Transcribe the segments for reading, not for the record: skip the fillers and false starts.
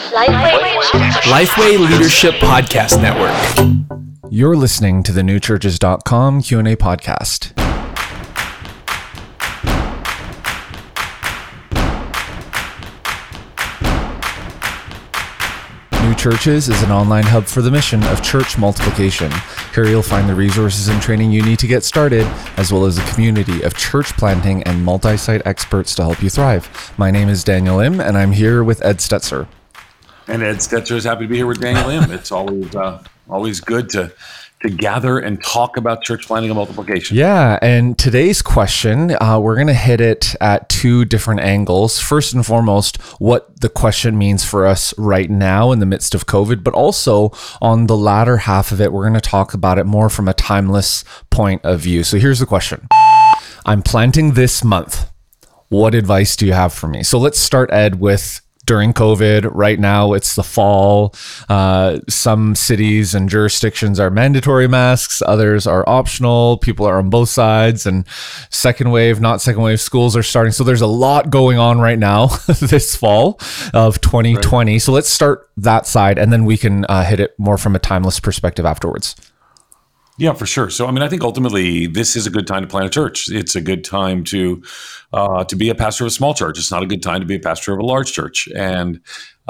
Lifeway Leadership Podcast Network. You're listening to the newchurches.com Q&A podcast. New Churches is an online hub for the mission of church multiplication. Here you'll find the resources and training you need to get started, as well as a community of church planting and multi-site experts to help you thrive. My name is Daniel Im, and I'm here with Ed Stetzer. And Ed Stetzer is happy to be here with Daniel Im. It's always good to gather and talk about church planting and multiplication. Yeah, and today's question, we're going to hit it at two different angles. First and foremost, what the question means for us right now in the midst of COVID, but also on the latter half of it, we're going to talk about it more from a timeless point of view. So here's the question. I'm planting this month. What advice do you have for me? So let's start, Ed, with during COVID. Right now, it's the fall. Some cities and jurisdictions are mandatory masks. Others are optional. People are on both sides. And second wave, not second wave, schools are starting. So there's a lot going on right now this fall of 2020. Right. So let's start that side, and then we can hit it more from a timeless perspective afterwards. Yeah, for sure. So, I think ultimately, this is a good time to plant a church. It's a good time to be a pastor of a small church. It's not a good time to be a pastor of a large church, and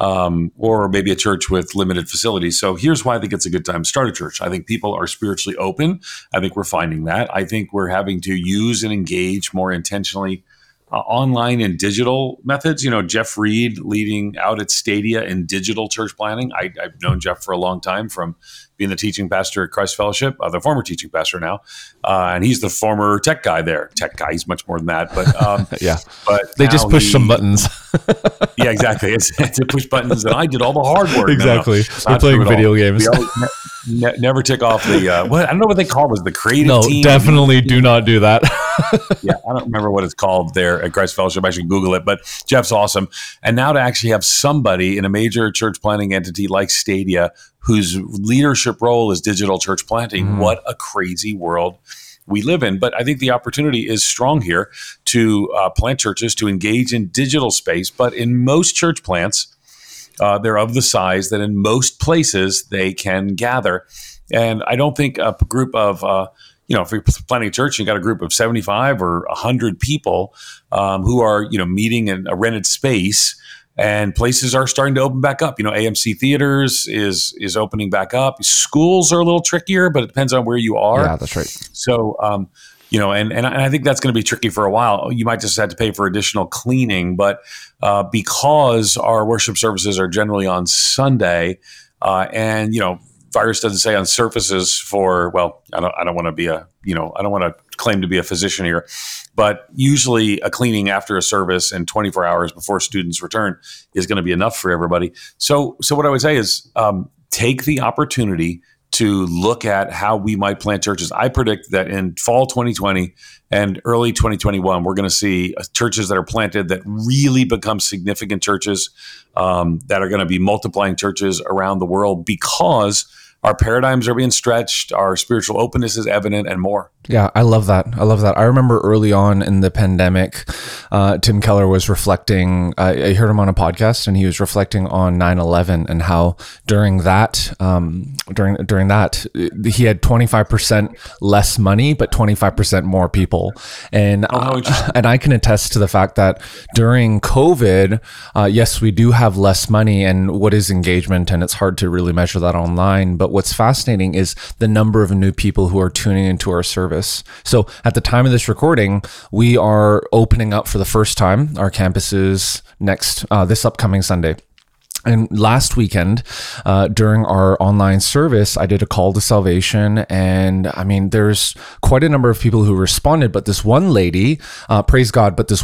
or maybe a church with limited facilities. So here's why I think it's a good time to start a church. I think people are spiritually open. I think we're finding that. I think we're having to use and engage more intentionally online and digital methods. You know, Jeff Reed leading out at Stadia in digital church planning. I've known Jeff for a long time from being the teaching pastor at Christ Fellowship, the former teaching pastor now, and he's the former tech guy there. Tech guy, he's much more than that, but yeah. But they just push some buttons. Yeah, exactly. It's to push buttons, and I did all the hard work. Exactly. We're playing video games. Never tick off the I don't know what they call it. The creative team. No, definitely do not do that. Yeah, I don't remember what it's called there at Christ Fellowship. I should Google it, but Jeff's awesome. And now to actually have somebody in a major church planting entity like Stadia, whose leadership role is digital church planting, what a crazy world we live in. But I think the opportunity is strong here to plant churches, to engage in digital space. But in most church plants, they're of the size that in most places they can gather. And I don't think a group of if you're planning a church, you got a group of 75 or 100 people who are, meeting in a rented space, and places are starting to open back up. AMC Theaters is opening back up. Schools are a little trickier, but it depends on where you are. Yeah, that's right. So, and I think that's going to be tricky for a while. You might just have to pay for additional cleaning, but because our worship services are generally on Sunday, and virus doesn't say on surfaces for, I don't want to be I don't want to claim to be a physician here, but usually a cleaning after a service and 24 hours before students return is going to be enough for everybody. So what I would say is take the opportunity to look at how we might plant churches. I predict that in fall 2020 and early 2021, we're going to see churches that are planted that really become significant churches that are going to be multiplying churches around the world because our paradigms are being stretched, our spiritual openness is evident, and more. Yeah, I love that. I remember early on in the pandemic, Tim Keller was reflecting, I heard him on a podcast, and he was reflecting on 9/11 and how during that, he had 25% less money, but 25% more people. And I can attest to the fact that during COVID, yes, we do have less money, and what is engagement, and it's hard to really measure that online, but what's fascinating is the number of new people who are tuning into our service. So at the time of this recording, we are opening up for the first time our campuses this upcoming Sunday. And last weekend, during our online service, I did a call to salvation, and there's quite a number of people who responded, but this one lady, praise God, this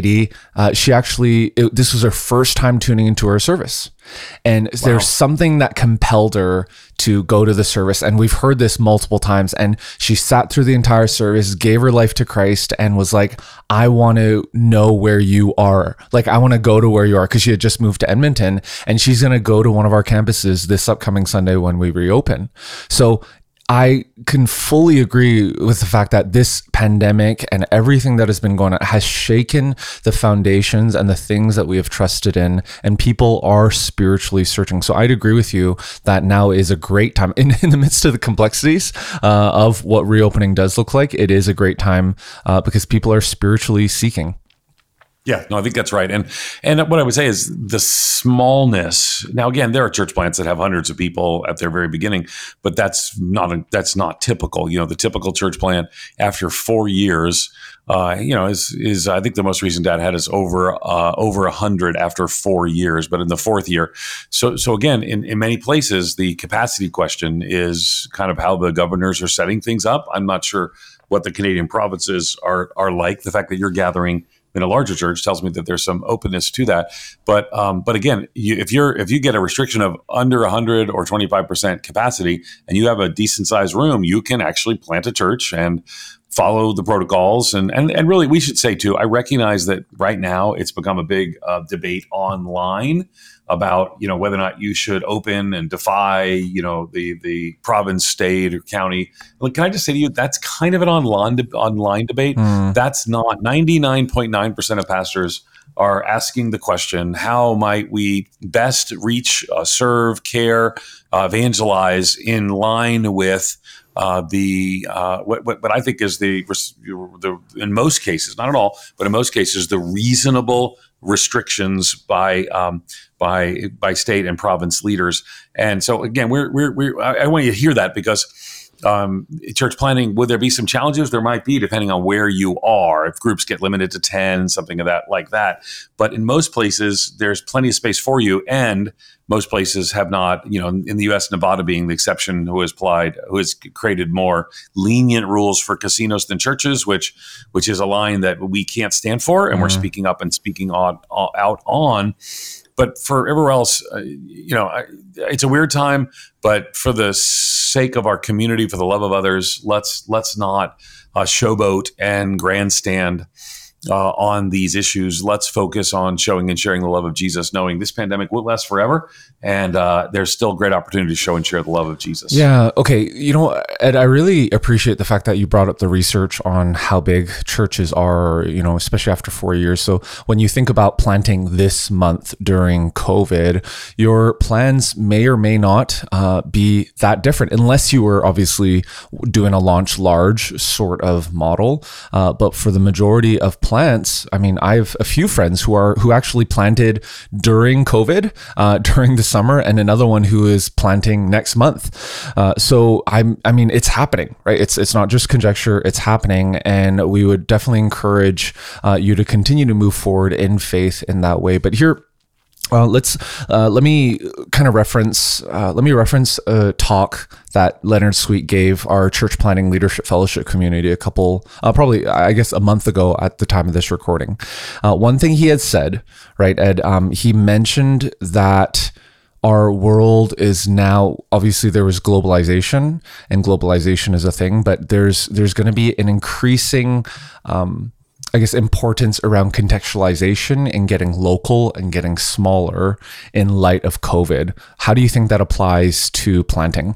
was her first time tuning into our service. And there's something that compelled her to go to the service. And we've heard this multiple times. And she sat through the entire service, gave her life to Christ, and was like, I want to know where you are. Like, I want to go to where you are, because she had just moved to Edmonton, and she's going to go to one of our campuses this upcoming Sunday when we reopen. So I can fully agree with the fact that this pandemic and everything that has been going on has shaken the foundations and the things that we have trusted in, and people are spiritually searching. So I'd agree with you that now is a great time in the midst of the complexities of what reopening does look like. It is a great time because people are spiritually seeking. Yeah, no, I think that's right. And what I would say is the smallness. Now, again, there are church plants that have hundreds of people at their very beginning, but that's not typical. The typical church plant after 4 years, is I think the most recent data had is over 100 after 4 years, but in the fourth year. So again, in many places, the capacity question is kind of how the governors are setting things up. I'm not sure what the Canadian provinces are like. The fact that you're gathering in a larger church tells me that there's some openness to that. But again, if you get a restriction of under 100 or 25% capacity and you have a decent sized room, you can actually plant a church and follow the protocols. And really, we should say too, I recognize that right now it's become a big debate online about whether or not you should open and defy the province, state, or county. Like, can I just say to you, that's kind of an online debate. That's not 99.9% of pastors are asking the question: how might we best reach, serve, care, evangelize in line with what I think is the in most cases, not at all, but in most cases, the reasonable restrictions by state and province leaders. And so again, I want you to hear that, because church planning, would there be some challenges? There might be, depending on where you are. If groups get limited to 10, something of that like that. But in most places, there's plenty of space for you, and most places have not. In the U.S., Nevada being the exception, who has created more lenient rules for casinos than churches, which is a line that we can't stand for, and we're speaking up and speaking out on. But for everywhere else, it's a weird time. But for the sake of our community, for the love of others, let's not showboat and grandstand on these issues. Let's focus on showing and sharing the love of Jesus, knowing this pandemic will last forever, and there's still great opportunity to show and share the love of Jesus. Yeah. Okay. Ed, I really appreciate the fact that you brought up the research on how big churches are, especially after 4 years. So when you think about planting this month during COVID, your plans may or may not be that different, unless you were obviously doing a launch large sort of model. But for the majority of plants, I have a few friends who actually planted during COVID, during the summer, and another one who is planting next month. So it's happening, right? It's not just conjecture, it's happening. And we would definitely encourage you to continue to move forward in faith in that way. But here, let me reference a talk that Leonard Sweet gave our Church Planting Leadership Fellowship community probably a month ago at the time of this recording. One thing he had said, right, Ed, he mentioned that our world is now, obviously there was globalization, and globalization is a thing, but there's going to be an increasing importance around contextualization and getting local and getting smaller in light of COVID. How do you think that applies to planting?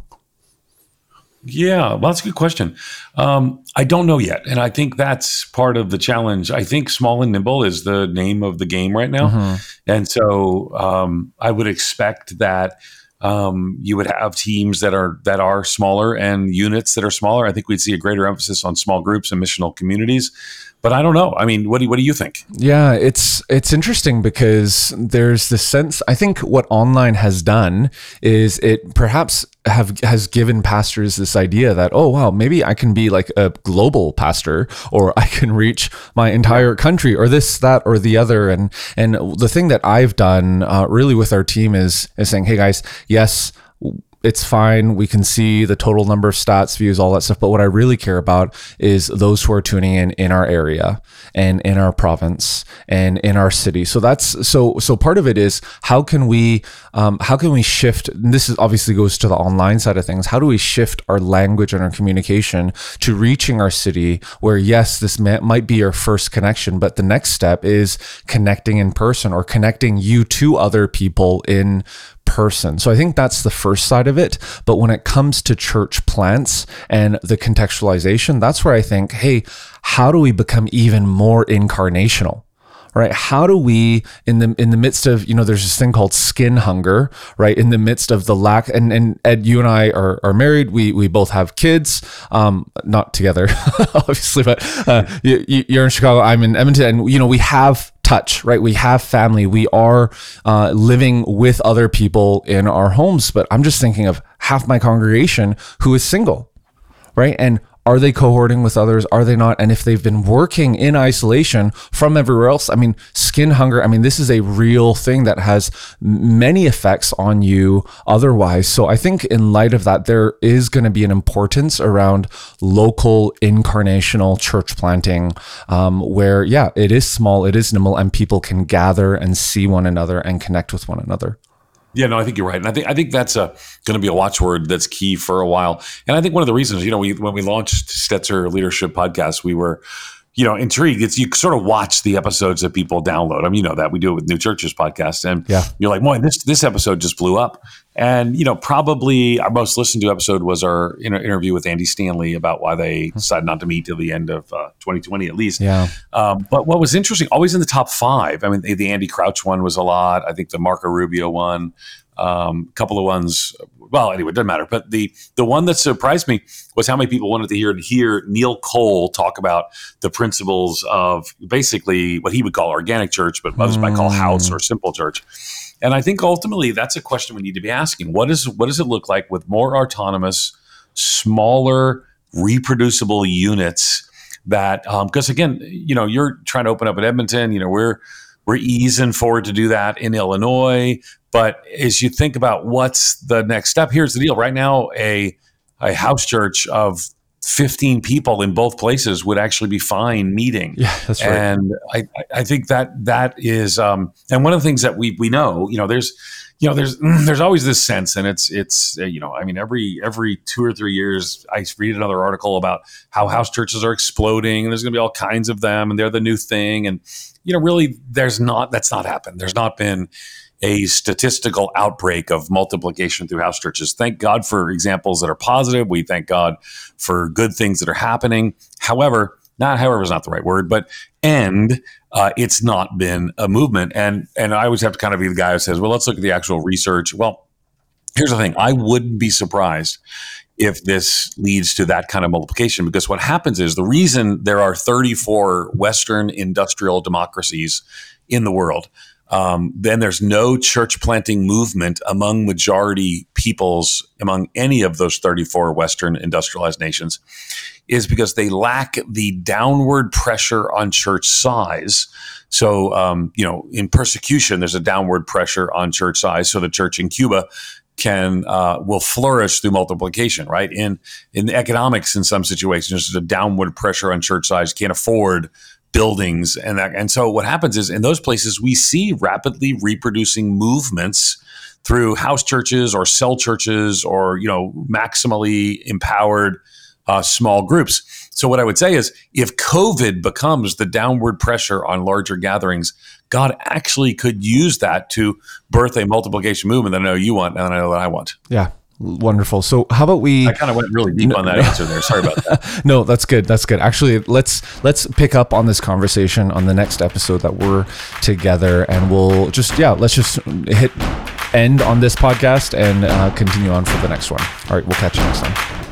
Yeah, well, that's a good question. I don't know yet. And I think that's part of the challenge. I think small and nimble is the name of the game right now. Mm-hmm. And so I would expect that you would have teams that are smaller and units that are smaller. I think we'd see a greater emphasis on small groups and missional communities. But I don't know. What do you think? Yeah, it's interesting because there's this sense. I think what online has done is it perhaps has given pastors this idea that, oh wow, maybe I can be like a global pastor, or I can reach my entire country, or this, that, or the other. And the thing that I've done really with our team is saying, hey guys, yes, it's fine. We can see the total number of stats, views, all that stuff. But what I really care about is those who are tuning in our area and in our province and in our city. So that's so part of it is how can we shift? And this is obviously goes to the online side of things. How do we shift our language and our communication to reaching our city where, yes, this might be our first connection, but the next step is connecting in person or connecting you to other people in person. So I think that's the first side of it. But when it comes to church plants and the contextualization, that's where I think, hey, how do we become even more incarnational? Right? How do we, in the midst of, there's this thing called skin hunger, right? In the midst of the lack, and Ed, you and I are married. We both have kids, not together, obviously, but you're in Chicago, I'm in Edmonton, and we have touch, right? We have family. We are living with other people in our homes. But I'm just thinking of half my congregation who is single, right? And are they cohorting with others? Are they not? And if they've been working in isolation from everywhere else, skin hunger, this is a real thing that has many effects on you otherwise. So I think in light of that, there is going to be an importance around local incarnational church planting, where, it is small, it is nimble, and people can gather and see one another and connect with one another. Yeah, no, I think you're right, and I think that's going to be a watchword that's key for a while. And I think one of the reasons, when we launched Stetzer Leadership Podcast, we were, intrigued. It's you sort of watch the episodes that people download. That we do it with New Churches Podcast, and you're like, boy, this episode just blew up. And probably our most listened to episode was our interview with Andy Stanley about why they decided not to meet till the end of 2020 at least. Yeah. But what was interesting, always in the top 5. The Andy Crouch one was a lot. I think the Marco Rubio one, a couple of ones. Well, anyway, it doesn't matter. But the one that surprised me was how many people wanted to hear Neil Cole talk about the principles of basically what he would call organic church, but others might call house or simple church. And I think ultimately that's a question we need to be asking. What does it look like with more autonomous, smaller, reproducible units that, because again, you're trying to open up in Edmonton, we're easing forward to do that in Illinois. But as you think about what's the next step, here's the deal. Right now, a house church of 15 people in both places would actually be fine meeting. Yeah, that's right. And I think that is, and one of the things that we know, there's always this sense, and it's every 2 or 3 years, I read another article about how house churches are exploding, and there's going to be all kinds of them, and they're the new thing. And, really, that's not happened. There's not been a statistical outbreak of multiplication through house churches. Thank God for examples that are positive. We thank God for good things that are happening. However is not the right word, but it's not been a movement. And I always have to kind of be the guy who says, well, let's look at the actual research. Well, here's the thing. I wouldn't be surprised if this leads to that kind of multiplication, because what happens is the reason there are 34 Western industrial democracies in the world, then there's no church planting movement among majority peoples among any of those 34 Western industrialized nations, is because they lack the downward pressure on church size. So, in persecution, there's a downward pressure on church size. So the church in Cuba will flourish through multiplication, right? In economics, in some situations, there's a downward pressure on church size. You can't afford buildings and so what happens is in those places we see rapidly reproducing movements through house churches or cell churches or maximally empowered small groups. So what I would say is if COVID becomes the downward pressure on larger gatherings, God actually could use that to birth a multiplication movement that I know you want and I know that I want. Yeah. Wonderful. So how about I kind of went really deep on that answer there. Sorry about that. No, that's good. That's good. Actually, let's pick up on this conversation on the next episode that we're together, and we'll let's just hit end on this podcast and continue on for the next one. All right. We'll catch you next time.